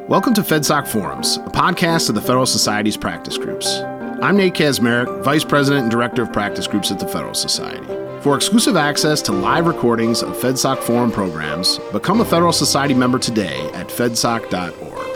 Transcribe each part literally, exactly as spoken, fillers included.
Welcome to FedSoc Forums, a podcast of the Federal Society's practice groups. I'm Nate Kazmarek, Vice President and Director of Practice Groups at the Federal Society. For exclusive access to live recordings of FedSoc Forum programs, become a Federal Society member today at fedsoc dot org.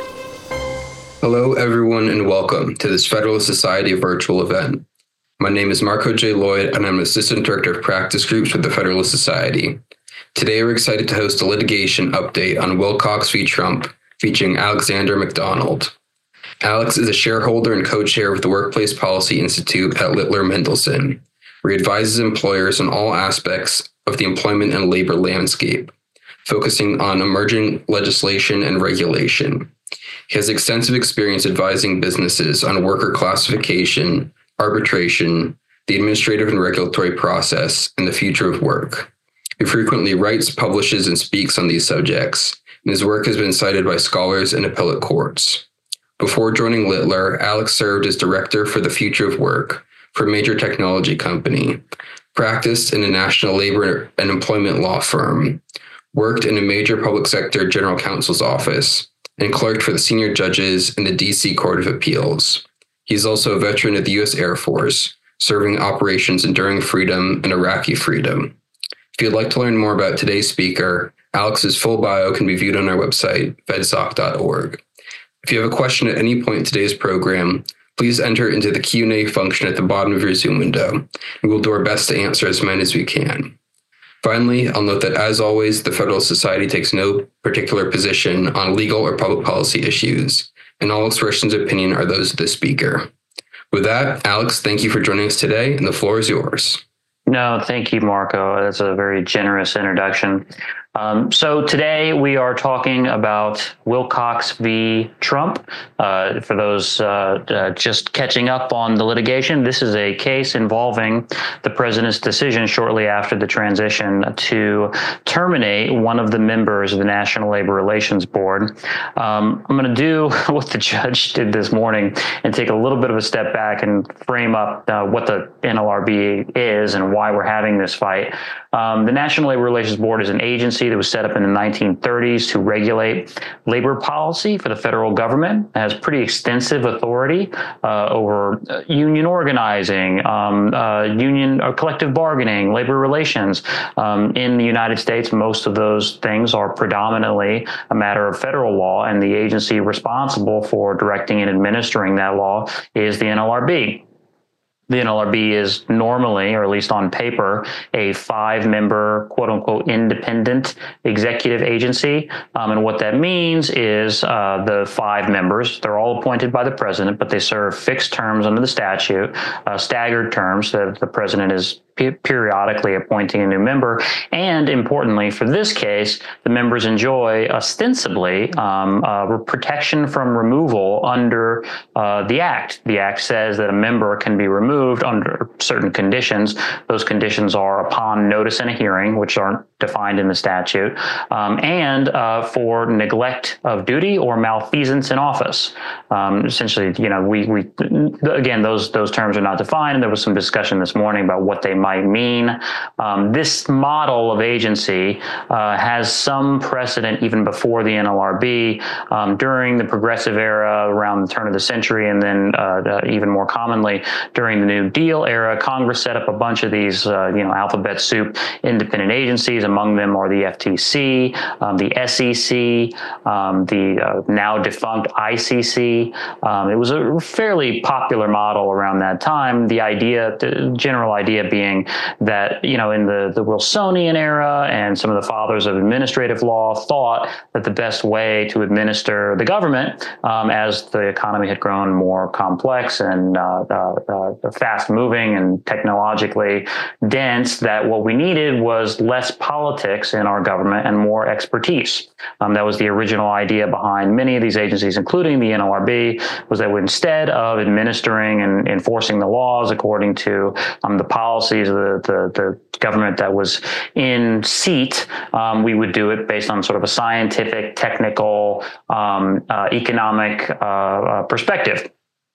Hello, everyone, and welcome to this Federal Society virtual event. My name is Marco J. Lloyd, and I'm Assistant Director of Practice Groups with the Federal Society. Today, we're excited to host a litigation update on Wilcox v. Trump, featuring Alexander McDonald. Alex is a shareholder and co-chair of the Workplace Policy Institute at Littler Mendelsohn, where he advises employers on all aspects of the employment and labor landscape, focusing on emerging legislation and regulation. He has extensive experience advising businesses on worker classification, arbitration, the administrative and regulatory process, and the future of work. He frequently writes, publishes, and speaks on these subjects, and his work has been cited by scholars and appellate courts. Before joining Littler, Alex served as director for the future of work for a major technology company, practiced in a national labor and employment law firm, worked in a major public sector general counsel's office, and clerked for the senior judges in the D C Court of Appeals. He's also a veteran of the U S Air Force, serving operations Enduring Freedom and Iraqi Freedom. If you'd like to learn more about today's speaker, Alex's full bio can be viewed on our website, fedsoc dot org. If you have a question at any point in today's program, please enter into the Q and A function at the bottom of your Zoom window, and we'll do our best to answer as many as we can. Finally, I'll note that, as always, the Federal Society takes no particular position on legal or public policy issues, and all expressions of opinion are those of the speaker. With that, Alex, thank you for joining us today, and the floor is yours. No, thank you, Marco. That's a very generous introduction. Um, so today we are talking about Wilcox v. Trump. Uh, for those uh, uh, just catching up on the litigation, this is a case involving the president's decision shortly after the transition to terminate one of the members of the National Labor Relations Board. Um, I'm going to do what the judge did this morning and take a little bit of a step back and frame up uh, what the N L R B is and why we're having this fight. Um, the National Labor Relations Board is an agency that was set up in the nineteen thirties to regulate labor policy for the federal government. It has pretty extensive authority uh, over uh, union organizing, um, uh, union or collective bargaining, labor relations. Um, in the United States, most of those things are predominantly a matter of federal law, and the agency responsible for directing and administering that law is the N L R B. The N L R B is normally, or at least on paper, a five-member, quote-unquote, independent executive agency. Um, and what that means is uh, the five members, they're all appointed by the president, but they serve fixed terms under the statute, uh, staggered terms that the president is periodically appointing a new member. And importantly, for this case, the members enjoy ostensibly um, uh, protection from removal under uh, the Act. The Act says that a member can be removed under certain conditions. Those conditions are upon notice and a hearing, which aren't defined in the statute, um, and uh, for neglect of duty or malfeasance in office. Um, essentially, you know, we, we again, those those terms are not defined, and there was some discussion this morning about what they might mean. Um, this model of agency uh, has some precedent even before the N L R B. Um, during the Progressive era, around the turn of the century, and then uh, uh, even more commonly during the New Deal era, Congress set up a bunch of these, uh, you know, alphabet soup independent agencies. Among them are the F T C, um, the S E C, um, the uh, now defunct I C C. Um, it was a fairly popular model around that time. The idea, the general idea being that, you know, in the, the Wilsonian era and some of the fathers of administrative law thought that the best way to administer the government, um, as the economy had grown more complex and uh, uh, uh, fast moving and technologically dense, that what we needed was less politics in our government and more expertise. Um, that was the original idea behind many of these agencies, including the N L R B, was that instead of administering and enforcing the laws according to um, the policies of the, the, the government that was in seat, um, we would do it based on sort of a scientific, technical, um, uh, economic uh, uh, perspective.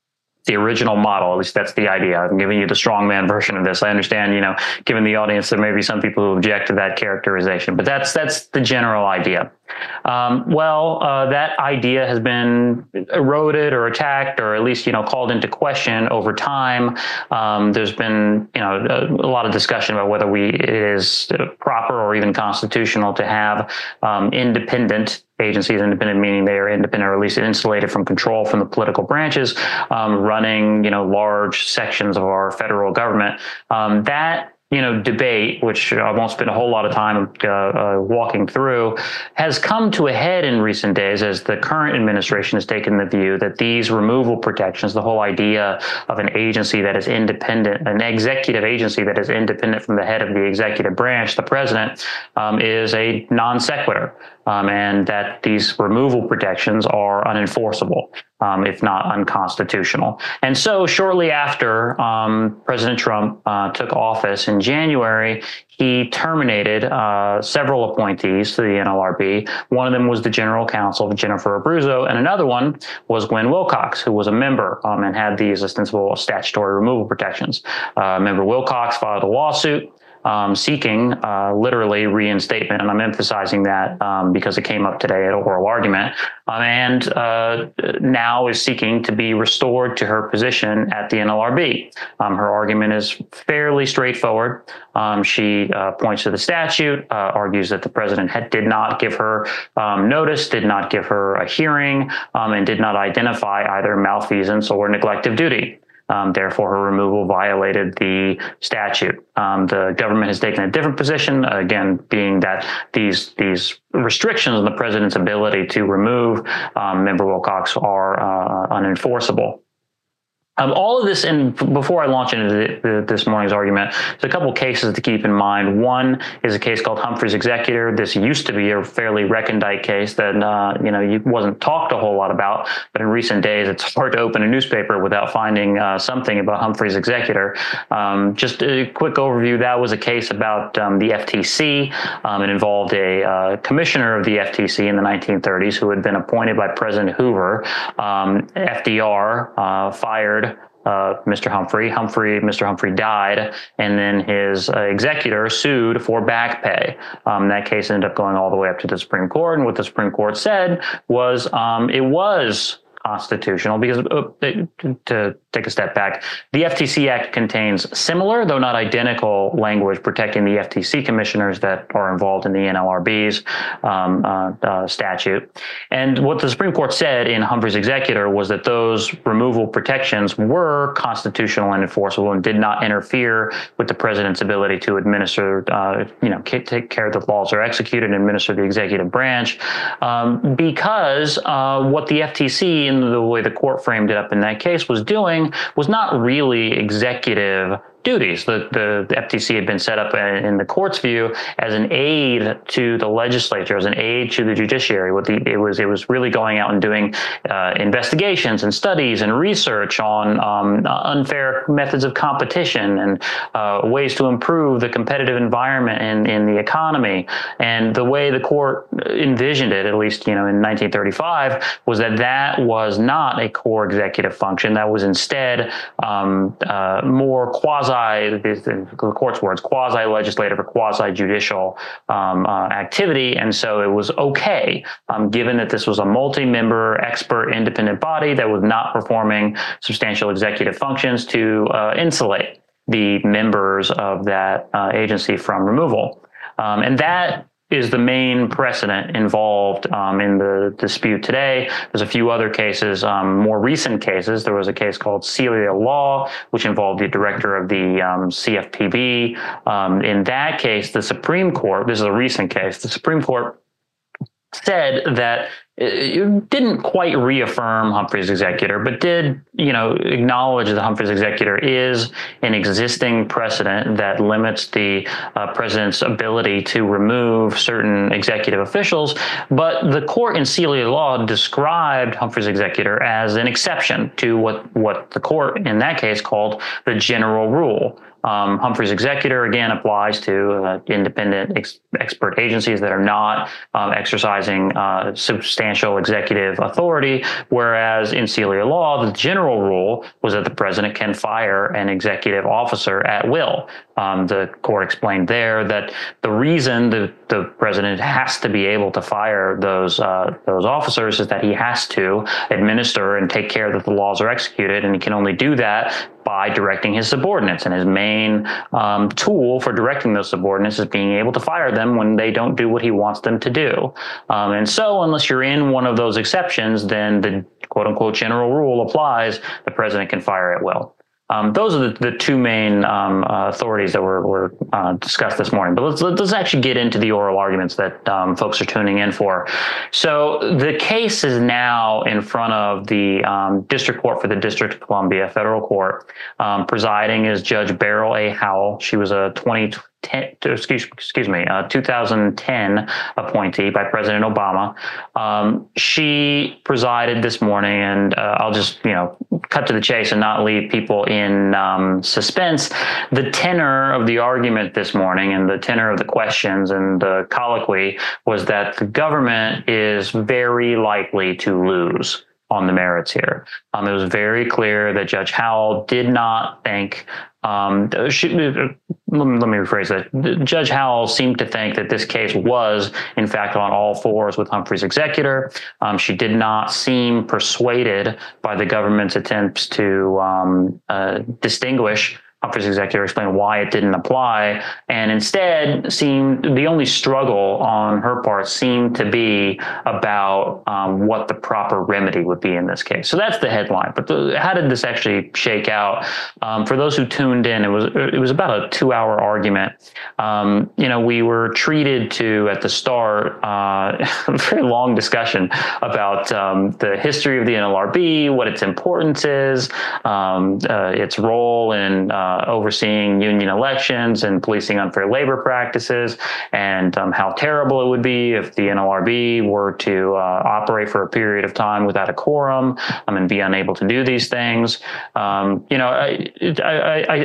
the original model. At least that's the idea. I'm giving you the strongman version of this. I understand, you know, given the audience, there may be some people who object to that characterization, but that's that's the general idea. Um, well, uh, that idea has been eroded or attacked, or at least, you know, called into question over time. Um, there's been, you know, a, a lot of discussion about whether we it is proper or even constitutional to have um, independent agencies, independent meaning they are independent or at least insulated from control from the political branches, um, running, you know, large sections of our federal government. Um, that you know, debate, which I won't spend a whole lot of time uh, uh, walking through, has come to a head in recent days as the current administration has taken the view that these removal protections, the whole idea of an agency that is independent, an executive agency that is independent from the head of the executive branch, the president, um, is a non sequitur, um, and that these removal protections are unenforceable. Um, if not unconstitutional. And so shortly after um, President Trump uh, took office in January, he terminated uh, several appointees to the N L R B. One of them was the general counsel, Jennifer Abruzzo, and another one was Gwen Wilcox, who was a member um, and had these ostensible statutory removal protections. Uh, member Wilcox filed a lawsuit Um, seeking uh, literally reinstatement, and I'm emphasizing that um, because it came up today at oral argument, um, and uh, now is seeking to be restored to her position at the N L R B. Um, her argument is fairly straightforward. Um, she uh, points to the statute, uh, argues that the president had, did not give her um, notice, did not give her a hearing, um, and did not identify either malfeasance or neglect of duty. Um, therefore, her removal violated the statute. Um, the government has taken a different position, again, being that these these restrictions on the president's ability to remove um, Member Wilcox are uh, unenforceable. Um, all of this, and before I launch into the, the, this morning's argument, there's a couple cases to keep in mind. One is a case called Humphrey's Executor. This used to be a fairly recondite case that uh, you know wasn't talked a whole lot about, but in recent days, it's hard to open a newspaper without finding uh, something about Humphrey's Executor. Um, just a quick overview: that was a case about um, the F T C. Um, it involved a uh, commissioner of the F T C in the nineteen thirties who had been appointed by President Hoover. Um, F D R uh, fired Uh, Mister Humphrey. Humphrey, Mister Humphrey died, and then his uh, executor sued for back pay. Um, that case ended up going all the way up to the Supreme Court, and what the Supreme Court said was um, it was constitutional because, uh, to take a step back, the F T C Act contains similar, though not identical, language protecting the F T C commissioners that are involved in the N L R B's um, uh, uh, statute. And what the Supreme Court said in Humphrey's Executor was that those removal protections were constitutional and enforceable and did not interfere with the president's ability to administer, uh, you know, take care that laws are executed and administer the executive branch, um, because uh, what the F T C, in the way the court framed it up in that case, was doing was not really executive duties. The, the, the F T C had been set up in, in the court's view as an aid to the legislature, as an aid to the judiciary. What the, it was, it was really going out and doing uh, investigations and studies and research on um, unfair methods of competition and uh, ways to improve the competitive environment in, in the economy. And the way the court envisioned it, at least, you know, in nineteen thirty-five, was that that was not a core executive function. That was instead um, uh, more quasi the court's words, quasi-legislative or quasi-judicial um, uh, activity. And so it was okay, um, given that this was a multi-member, expert, independent body that was not performing substantial executive functions, to uh, insulate the members of that uh, agency from removal. Um, and that is the main precedent involved um, in the dispute today. There's a few other cases, um, more recent cases. There was a case called Celia Law, which involved the director of the um, C F P B. Um, in that case, the Supreme Court, this is a recent case, the Supreme Court said that it didn't quite reaffirm Humphrey's Executor, but did, you know, acknowledge that Humphrey's Executor is an existing precedent that limits the uh, president's ability to remove certain executive officials. But the court in Celia Law described Humphrey's Executor as an exception to what, what the court in that case called the general rule. Um, Humphrey's executor, again, applies to uh, independent ex- expert agencies that are not um, exercising uh, substantial executive authority, whereas in Celia law, the general rule was that the president can fire an executive officer at will. Um, the court explained there that the reason the, the president has to be able to fire those uh, those officers is that he has to administer and take care that the laws are executed, and he can only do that by directing his subordinates. And his main um, tool for directing those subordinates is being able to fire them when they don't do what he wants them to do. Um, and so unless you're in one of those exceptions, then the quote unquote general rule applies. The president can fire at will. Um, those are the, the two main um, uh, authorities that were, were uh, discussed this morning. But let's let's actually get into the oral arguments that um, folks are tuning in for. So the case is now in front of the um, District Court for the District of Columbia, federal court. Um, presiding is Judge Beryl A. Howell. She was a twenty ten, excuse, excuse me, a two thousand ten appointee by President Obama. Um, she presided this morning, and uh, I'll just, you know, cut to the chase and not leave people in um, suspense. The tenor of the argument this morning and the tenor of the questions and the colloquy was that the government is very likely to lose on the merits here. Um, it was very clear that Judge Howell did not think Um, she, let, me, let me rephrase that. Judge Howell seemed to think that this case was, in fact, on all fours with Humphrey's executor. Um, she did not seem persuaded by the government's attempts to um, uh, distinguish Humphrey's executor, explain why it didn't apply, and instead seemed the only struggle on her part seemed to be about um, what the proper remedy would be in this case. So that's the headline. But the, how did this actually shake out? Um, for those who tuned in, it was it was about a two-hour argument. Um, you know, we were treated to at the start uh, a very long discussion about um, the history of the N L R B, what its importance is, um, uh, its role in uh, Uh, overseeing union elections and policing unfair labor practices, and um, how terrible it would be if the N L R B were to uh, operate for a period of time without a quorum um, and be unable to do these things. Um, you know, I, I, I,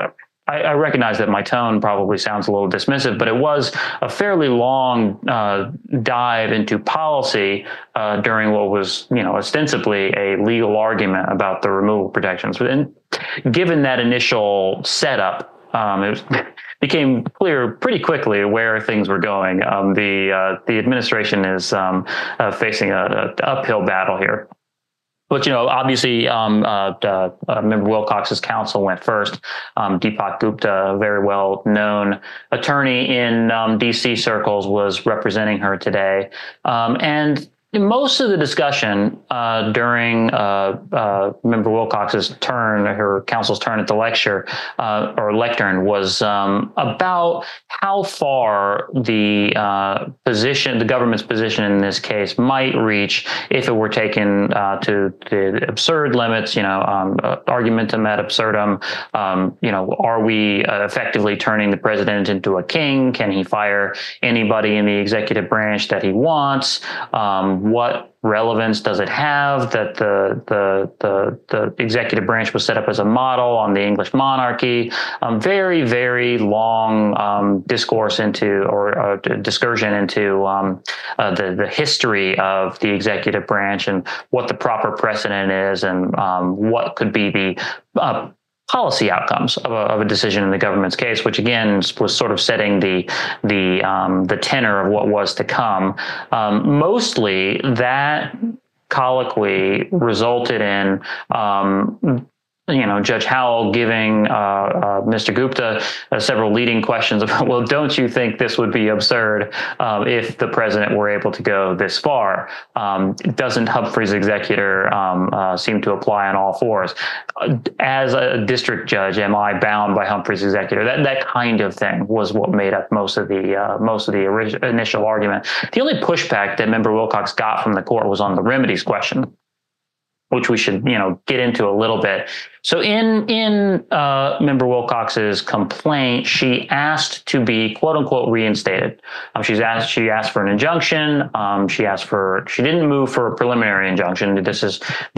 I, I recognize that my tone probably sounds a little dismissive, but it was a fairly long uh, dive into policy uh, during what was, you know, ostensibly a legal argument about the removal protections. And given that initial setup, um, it was, became clear pretty quickly where things were going. Um, the uh, the administration is um, uh, facing a, a uphill battle here. But, you know, obviously, um, uh, uh, Member Wilcox's counsel went first. Um, Deepak Gupta, a very well-known attorney in um, D C circles, was representing her today. Um, and most of the discussion uh, during uh, uh, Member Wilcox's turn, her counsel's turn at the lecture uh, or lectern, was um, about how far the uh, position, the government's position in this case, might reach if it were taken uh, to the absurd limits. You know, um, uh, argumentum ad absurdum. Um, you know, are we uh, effectively turning the president into a king? Can he fire anybody in the executive branch that he wants? Um, What relevance does it have that the, the the the executive branch was set up as a model on the English monarchy? Um, very, very long um, discourse into or uh, discursion into um, uh, the the history of the executive branch and what the proper precedent is, and um, what could be the uh, policy outcomes of a, of a decision in the government's case, which again was sort of setting the the um, the tenor of what was to come. Um, mostly that colloquy resulted in um, you know, Judge Howell giving uh, uh, Mister Gupta uh, several leading questions about, well, don't you think this would be absurd um, if the president were able to go this far? Um, doesn't Humphrey's executor um, uh, seem to apply on all fours? As a district judge, am I bound by Humphrey's executor? That that kind of thing was what made up most of the uh, most of the orig- initial argument. The only pushback that Member Wilcox got from the court was on the remedies question, which we should, you know, get into a little bit. So in in uh, Member Wilcox's complaint, she asked to be quote unquote reinstated. Um, she's asked she asked for an injunction. Um, she asked for she didn't move for a preliminary injunction. This is the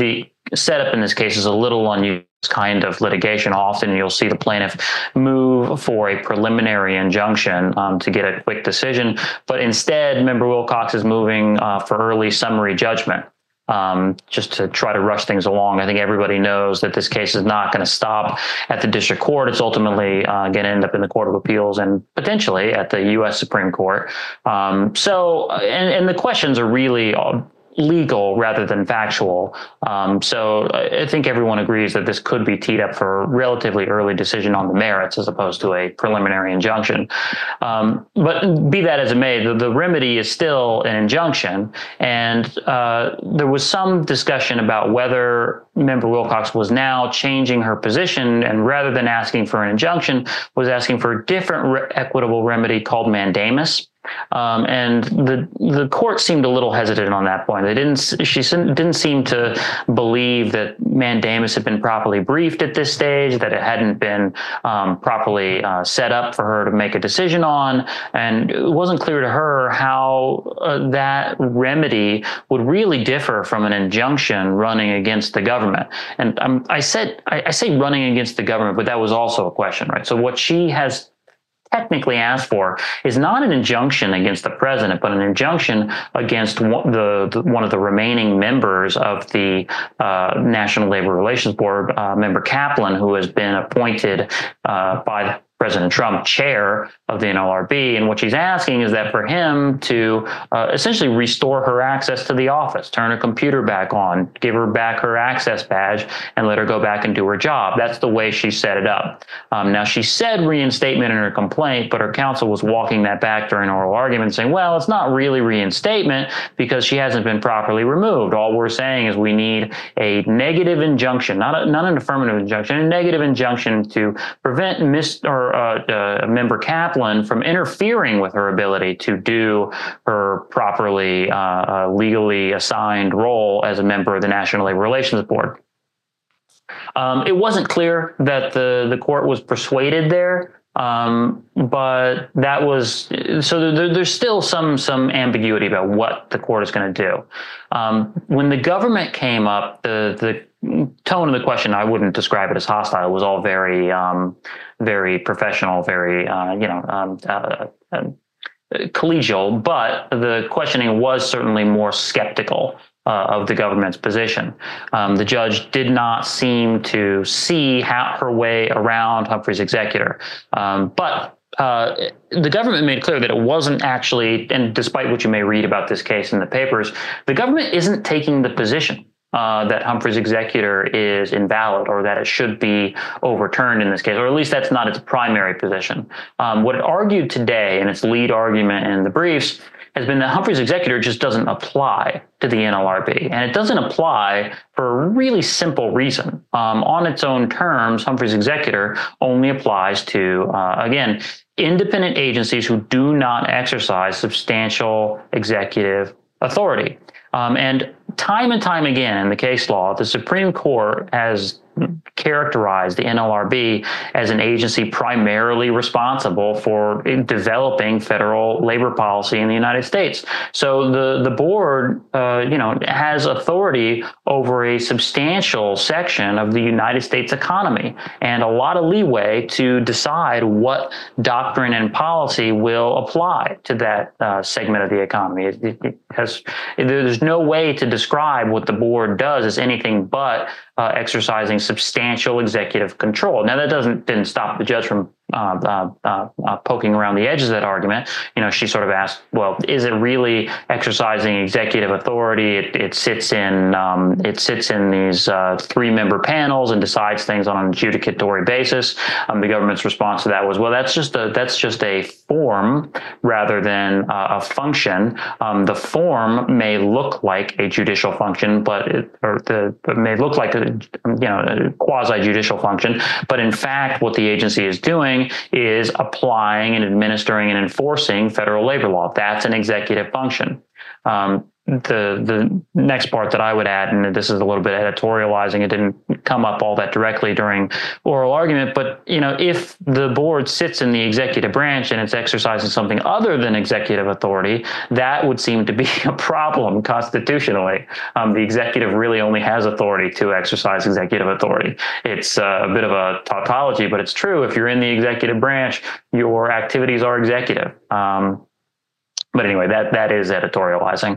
setup in this case is a little unusual kind of litigation. Often you'll see the plaintiff move for a preliminary injunction um, to get a quick decision, but instead, Member Wilcox is moving uh, for early summary judgment. Um, just to try to rush things along. I think everybody knows that this case is not going to stop at the district court. It's ultimately uh, going to end up in the Court of Appeals and potentially at the U S Supreme Court. Um, so, and, and the questions are really legal rather than factual. Um, so I think everyone agrees that this could be teed up for a relatively early decision on the merits as opposed to a preliminary injunction. Um, but be that as it may, the, the remedy is still an injunction. And uh, there was some discussion about whether Member Wilcox was now changing her position and rather than asking for an injunction, was asking for a different re- equitable remedy called mandamus. Um, and the the court seemed a little hesitant on that point. They didn't. She didn't seem to believe that mandamus had been properly briefed at this stage, that it hadn't been um, properly uh, set up for her to make a decision on, and it wasn't clear to her how uh, that remedy would really differ from an injunction running against the government. And um, I said I, I say running against the government, but that was also a question, right? So what she has technically asked for is not an injunction against the president, but an injunction against one, the, the, one of the remaining members of the uh, National Labor Relations Board, uh, Member Kaplan, who has been appointed uh, by President Trump chair of the N L R B. And what she's asking is that for him to uh, essentially restore her access to the office, turn her computer back on, give her back her access badge, and let her go back and do her job. That's the way she set it up. Um, now, she said reinstatement in her complaint, but her counsel was walking that back during oral argument, saying, well, it's not really reinstatement because she hasn't been properly removed. All we're saying is we need a negative injunction, not, a, not an affirmative injunction, a negative injunction to prevent mis- or Uh, uh, Member Kaplan from interfering with her ability to do her properly uh, uh, legally assigned role as a member of the National Labor Relations Board. Um, it wasn't clear that the, the court was persuaded there, um, but that was so there, there's still some some ambiguity about what the court is going to do. Um, when the government came up, the the tone of the question, I wouldn't describe it as hostile. It was all very, um, very professional, very, uh, you know, um, uh, uh, collegial. But the questioning was certainly more skeptical uh, of the government's position. Um, the judge did not seem to see how her way around Humphrey's executor, um, but. Uh, the government made clear that it wasn't actually, and despite what you may read about this case in the papers, the government isn't taking the position uh, that Humphrey's executor is invalid or that it should be overturned in this case, or at least that's not its primary position. Um, what it argued today in its lead argument in the briefs has been that Humphrey's executor just doesn't apply to the N L R B. And it doesn't apply for a really simple reason. Um, on its own terms, Humphrey's executor only applies to, uh, again, independent agencies who do not exercise substantial executive authority. Um, and time and time again in the case law, the Supreme Court has characterized the N L R B as an agency primarily responsible for developing federal labor policy in the United States. So the, the board, uh, you know, has authority over a substantial section of the United States economy and a lot of leeway to decide what doctrine and policy will apply to that uh, segment of the economy. It, it has, there's no way to describe what the board does as anything but uh, exercising substantial executive control. Now, that doesn't didn't stop the judge from uh, uh, uh, uh, poking around the edges of that argument. You know, she sort of asked, well, is it really exercising executive authority? It, it sits in um, it sits in these uh, three-member panels and decides things on an adjudicatory basis. Um, the government's response to that was, well, that's just a that's just a form rather than uh, a function. Um, the form may look like a judicial function, but it, or the it may look like a you know a quasi-judicial function, but in fact, what the agency is doing is applying and administering and enforcing federal labor law. That's an executive function. Um, the the next part that I would add, and this is a little bit editorializing, it didn't come up all that directly during oral argument, but you know, if the board sits in the executive branch and it's exercising something other than executive authority, that would seem to be a problem constitutionally. Um, the executive really only has authority to exercise executive authority. It's uh, a bit of a tautology, but it's true. If you're in the executive branch, your activities are executive. Um, But anyway, that that is editorializing.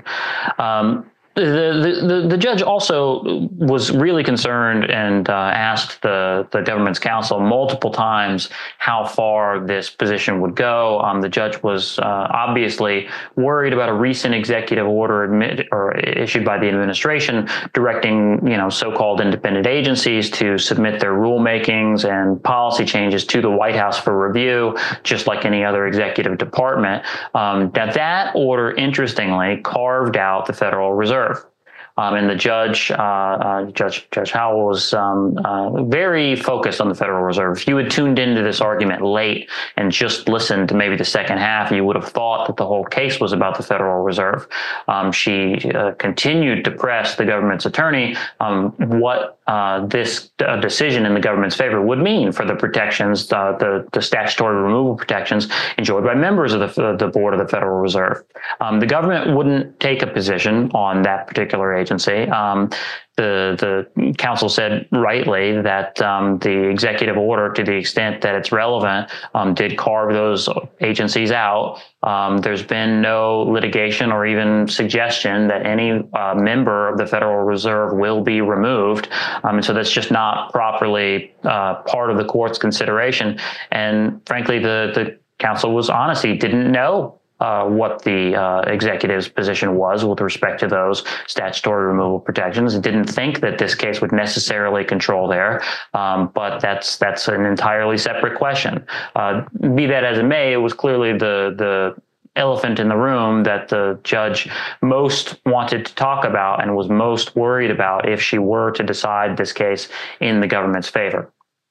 Um, the, the the judge also was really concerned and uh, asked the the government's counsel multiple times how far this position would go. Um, the judge was uh, obviously worried about a recent executive order admit, or issued by the administration directing, you know, so-called independent agencies to submit their rulemakings and policy changes to the White House for review, just like any other executive department. Um, now that order, interestingly, carved out the Federal Reserve. Um, and the judge, uh, uh, Judge Judge Howell, was um, uh, very focused on the Federal Reserve. If you had tuned into this argument late and just listened to maybe the second half, you would have thought that the whole case was about the Federal Reserve. Um, she uh, continued to press the government's attorney um, what uh, this uh, decision in the government's favor would mean for the protections, uh, the, the statutory removal protections enjoyed by members of the, the board of the Federal Reserve. Um, the government wouldn't take a position on that particular agency. Agency. Um, the the counsel said rightly that um, the executive order, to the extent that it's relevant, um, did carve those agencies out. Um, there's been no litigation or even suggestion that any uh, member of the Federal Reserve will be removed. Um, and so that's just not properly uh, part of the court's consideration. And frankly, the, the counsel was honest. He didn't know Uh, what the uh, executive's position was with respect to those statutory removal protections. Didn't think that this case would necessarily control there, um, but that's that's an entirely separate question. Uh, be that as it may, it was clearly the the elephant in the room that the judge most wanted to talk about and was most worried about if she were to decide this case in the government's favor.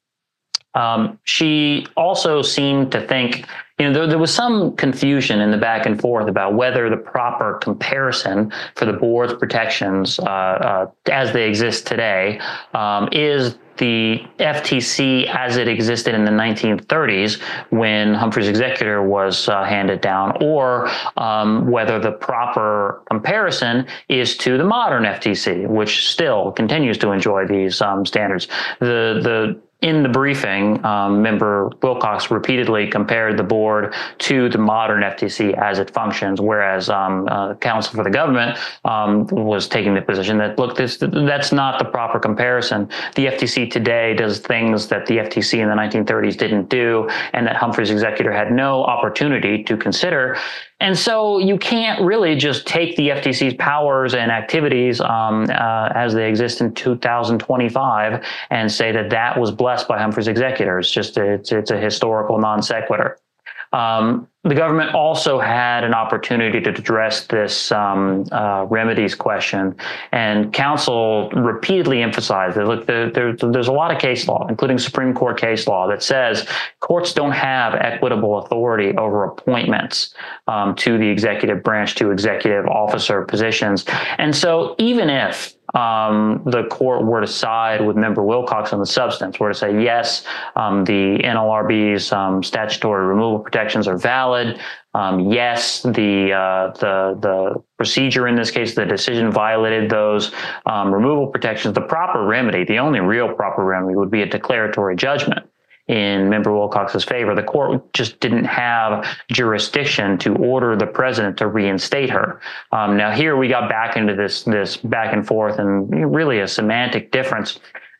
Um, she also seemed to think, you know, there, there was some confusion in the back and forth about whether the proper comparison for the board's protections uh, uh, as they exist today um, is the F T C as it existed in the nineteen thirties when Humphrey's executor was uh, handed down, or um, whether the proper comparison is to the modern F T C, which still continues to enjoy these um, standards. The the In the briefing, um, Member Wilcox repeatedly compared the board to the modern F T C as it functions, whereas um, uh, counsel for the government um, was taking the position that, look, this that's not the proper comparison. The F T C today does things that the F T C in the nineteen thirties didn't do, and that Humphrey's executor had no opportunity to consider. And so you can't really just take the F T C's powers and activities um, uh, as they exist in two thousand twenty-five and say that that was blessed by Humphrey's executor. It's just a, it's, it's a historical non sequitur. Um, the government also had an opportunity to address this um, uh, remedies question, and counsel repeatedly emphasized that, look, there, there, there's a lot of case law, including Supreme Court case law, that says courts don't have equitable authority over appointments um, to the executive branch, to executive officer positions. And so even if Um, the court were to side with Member Wilcox on the substance, were to say, yes, um, the N L R B's um, statutory removal protections are valid. Um, yes, the, uh, the, the procedure in this case, the decision violated those um, removal protections. The proper remedy, the only real proper remedy, would be a declaratory judgment in Member Wilcox's favor. The court just didn't have jurisdiction to order the president to reinstate her. Um, now here we got back into this, this back and forth, and really a semantic difference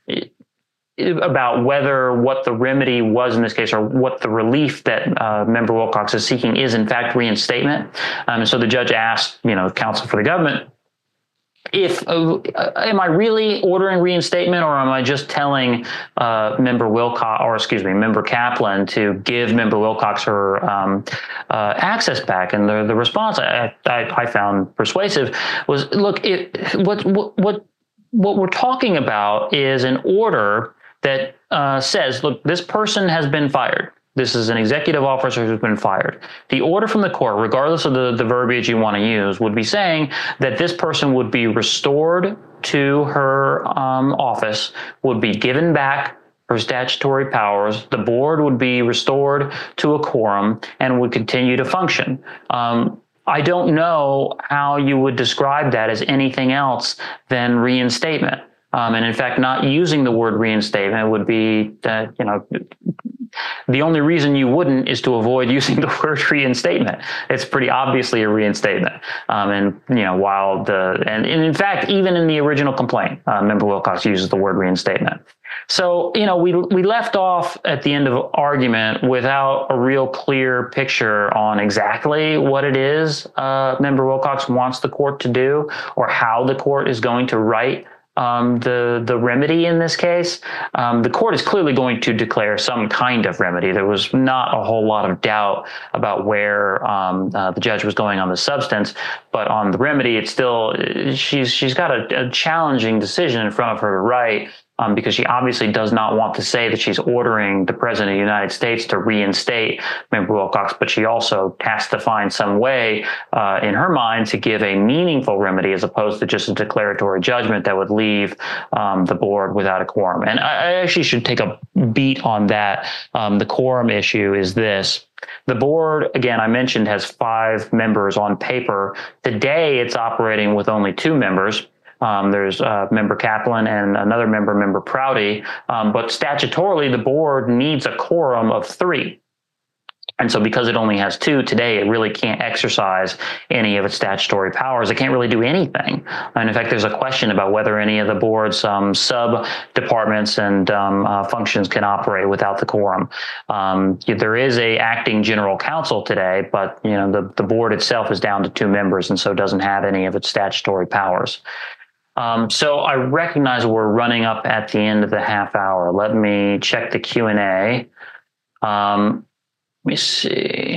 about whether what the remedy was in this case, or what the relief that uh, Member Wilcox is seeking is in fact reinstatement. Um, and so the judge asked, you know, counsel for the government, If uh, am I really ordering reinstatement, or am I just telling uh, Member Wilcox, or excuse me, Member Kaplan, to give Member Wilcox her um, uh, access back? And the the response I, I, I found persuasive was, look, it, what what what what we're talking about is an order that uh, says, look, this person has been fired. This is an executive officer who's been fired. The order from the court, regardless of the, the verbiage you want to use, would be saying that this person would be restored to her um, office, would be given back her statutory powers. The board would be restored to a quorum and would continue to function. Um, I don't know how you would describe that as anything else than reinstatement. Um, and in fact, not using the word reinstatement would be, uh, you know, the only reason you wouldn't is to avoid using the word reinstatement. It's pretty obviously a reinstatement. Um, and, you know, while the, and, and in fact, even in the original complaint, uh, Member Wilcox uses the word reinstatement. So, you know, we we left off at the end of argument without a real clear picture on exactly what it is uh, Member Wilcox wants the court to do, or how the court is going to write Um, the the remedy in this case. Um, the court is clearly going to declare some kind of remedy. There was not a whole lot of doubt about where um, uh, the judge was going on the substance, but on the remedy, it's still she's she's got a, a challenging decision in front of her to write. Um, because she obviously does not want to say that she's ordering the President of the United States to reinstate Member Wilcox, but she also has to find some way uh, in her mind to give a meaningful remedy as opposed to just a declaratory judgment that would leave um, the board without a quorum. And I, I actually should take a beat on that. Um, the quorum issue is this. The board, again, I mentioned, has five members on paper. Today, it's operating with only two members. Um, there's uh, Member Kaplan and another member, Member Prouty. Um, but statutorily, the board needs a quorum of three. And so because it only has two today, it really can't exercise any of its statutory powers. It can't really do anything. And in fact, there's a question about whether any of the board's um, sub-departments and um, uh, functions can operate without the quorum. Um, there is a acting general counsel today, but you know the, the board itself is down to two members and so doesn't have any of its statutory powers. Um, so I recognize we're running up at the end of the half hour. Let me check the Q and A. Um, let me see.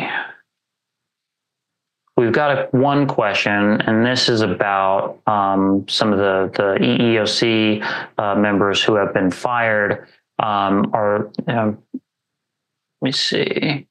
We've got a, one question, and this is about um, some of the, the E E O C uh, members who have been fired. Um, are, um, let me see.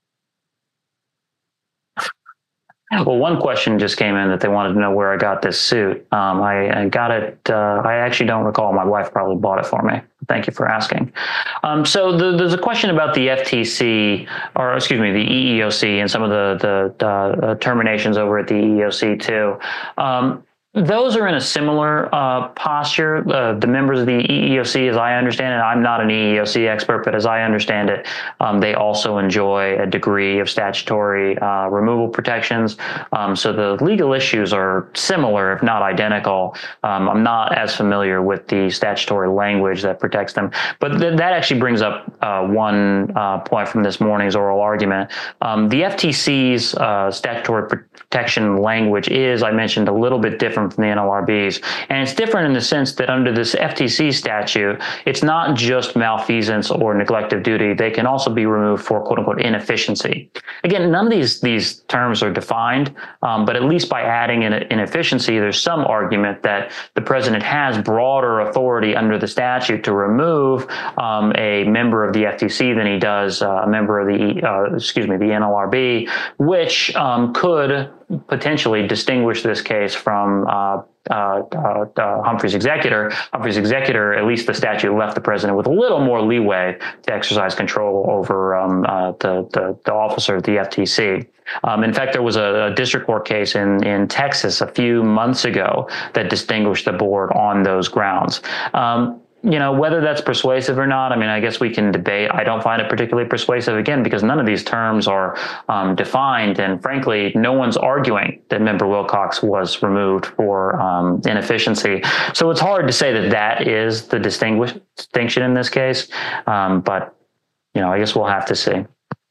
Well, one question just came in that they wanted to know where I got this suit. Um, I, I got it. Uh, I actually don't recall. My wife probably bought it for me. Thank you for asking. Um, so the, there's a question about the F T C, or excuse me, the E E O C and some of the, the uh, terminations over at the E E O C too. Um, Those are in a similar uh, posture. Uh, the members of the E E O C, as I understand it, I'm not an E E O C expert, but as I understand it, um, they also enjoy a degree of statutory uh, removal protections. Um, so the legal issues are similar, if not identical. Um, I'm not as familiar with the statutory language that protects them. But th- that actually brings up uh, one uh, point from this morning's oral argument. Um, the F T C's uh, statutory protection language is, I mentioned, a little bit different from the N L R B's. And it's different in the sense that under this F T C statute, it's not just malfeasance or neglect of duty. They can also be removed for quote unquote inefficiency. Again, none of these, these terms are defined, um, but at least by adding in inefficiency, there's some argument that the president has broader authority under the statute to remove um, a member of the F T C than he does uh, a member of the, uh, excuse me, the N L R B, which um, could potentially distinguish this case from uh, uh, uh, uh, Humphrey's executor. Humphrey's executor, at least the statute left the president with a little more leeway to exercise control over um, uh, the, the, the officer of the F T C. Um, in fact, there was a, a district court case in, in Texas a few months ago that distinguished the board on those grounds. Um, You know, whether that's persuasive or not, I mean, I guess we can debate. I don't find it particularly persuasive, again, because none of these terms are um, defined. And frankly, no one's arguing that Member Wilcox was removed for um, inefficiency. So it's hard to say that that is the distinguish- distinction in this case. Um, but, you know, I guess we'll have to see.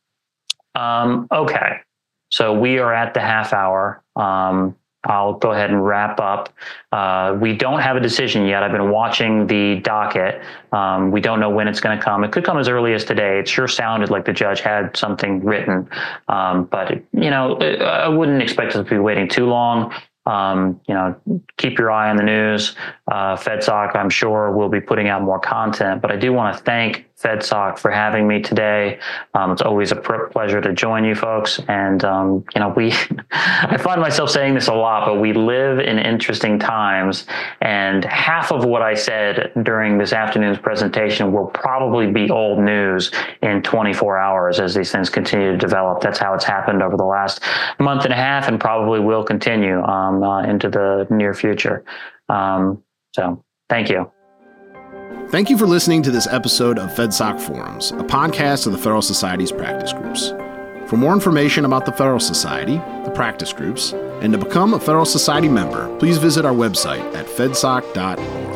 Um, okay. So we are at the half hour. Um, I'll go ahead and wrap up. Uh, we don't have a decision yet. I've been watching the docket. Um, we don't know when it's going to come. It could come as early as today. It sure sounded like the judge had something written. Um, but, it, you know, it, I wouldn't expect us to be waiting too long. Um, you know, keep your eye on the news. Uh, FedSoc, I'm sure, will be putting out more content, but I do want to thank FedSoc for having me today. Um, it's always a pr- pleasure to join you folks. And, um, you know, we, I find myself saying this a lot, but we live in interesting times. And half of what I said during this afternoon's presentation will probably be old news in twenty-four hours as these things continue to develop. That's how it's happened over the last month and a half and probably will continue um, uh, into the near future. Um, so thank you. Thank you for listening to this episode of FedSoc Forums, a podcast of the Federal Society's practice groups. For more information about the Federal Society, the practice groups, and to become a Federal Society member, please visit our website at fedsoc dot org.